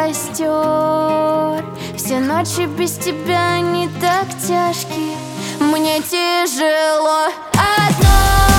костер. Все ночи без тебя не так тяжкие, мне тяжело одной.